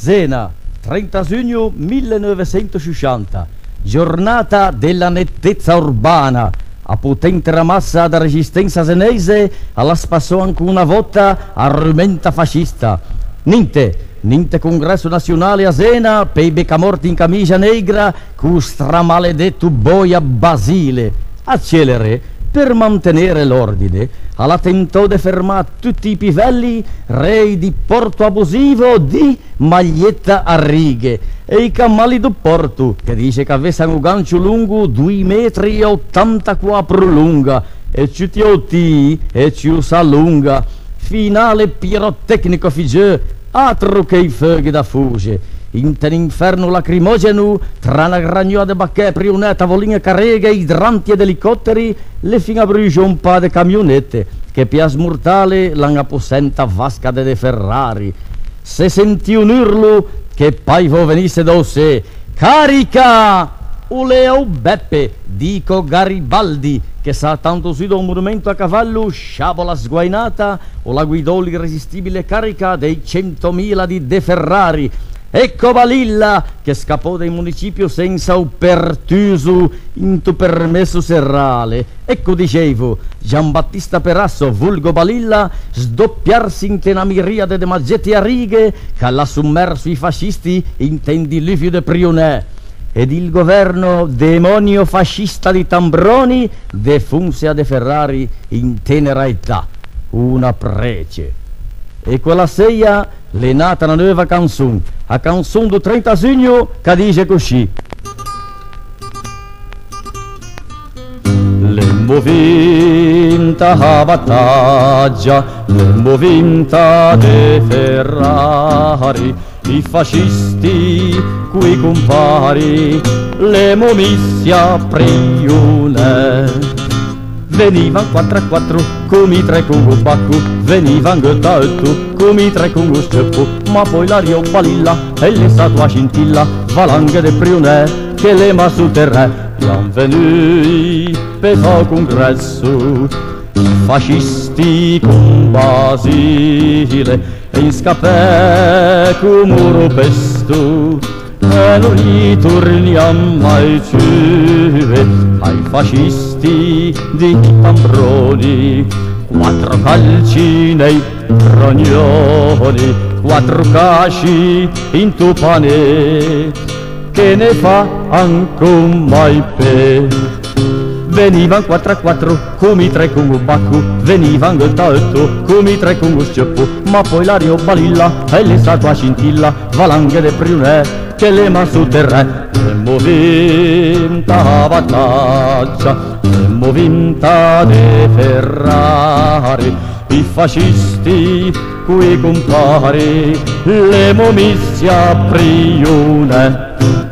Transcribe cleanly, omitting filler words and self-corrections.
Zena, 30 giugno 1960, giornata della nettezza urbana. A potente ramassa da resistenza senese alla spassò anche una volta arrumenta fascista. Ninte congresso nazionale a Zena per i beccamorti in camicia negra cu stramaledetto boia Basile. Accelere per mantenere l'ordine, alla tentò di fermare tutti i pivelli, rei di porto abusivo di maglietta a righe e i camali do porto, che dice che avessero un gancio lungo 2,84 m lunga e ci tiotti e ci sa lunga. Finale pirotecnico figge, altro che i fuochi da fugge. In inferno lacrimogeno, tra una gragnola de bacchè, prionè, tavoline carreghe, idranti ed elicotteri, le fin a brucio un pa' de camionette, che pias mortale l'hanno appossenta vasca de Ferrari. Se sentì un urlo, che paivo venisse da sé, carica! Uleo Beppe, dico Garibaldi, che sa tanto su da un monumento a cavallo, sciabola sguainata, o la guidò l'irresistibile carica dei 100.000 di De Ferrari. Ecco Balilla che scappò dal municipio senza un pertuso into permesso serrale. Ecco dicevo, Giambattista Perasso, vulgo Balilla, sdoppiarsi in una miriade de maggetti a righe che alla sommerso i fascisti intendi Livio de Prionè. Ed il governo demonio fascista di Tambroni defunse a De Ferrari in tenera età. Una prece. E quella sera è nata una nuova canzone, a canzone del 30 giugno che dice così. L'emmo vinta la battaglia, l'emmo vinta De Ferrari, i fascisti qui compari, l'emmo missi a prigione. Venivan 4 a 4 come i tre con lo bacco, venivan gutta 8 come i tre con lo steppo, ma poi l'aria balilla e le statua scintilla, valanghe de prionè che le ma su terra, bienvenue per il congresso, fascisti con Basile, e in scappè con muro pesto. E non ritorniamo mai più ai fascisti di Tambroni. 4 calci nei rognoni, 4 casci in tu pane, che ne fa anche un mai pe. Venivan 4 a 4 come i tre con lo bacco, venivan 8 a 8 come i tre con lo scioppo, ma poi l'aria balilla e le statua scintilla, valanghe de prionè che le man su terra. Emmo vinta la battaglia, emmo vinta De Ferrari, i fascisti qui compari, l'emmo missi a prigione.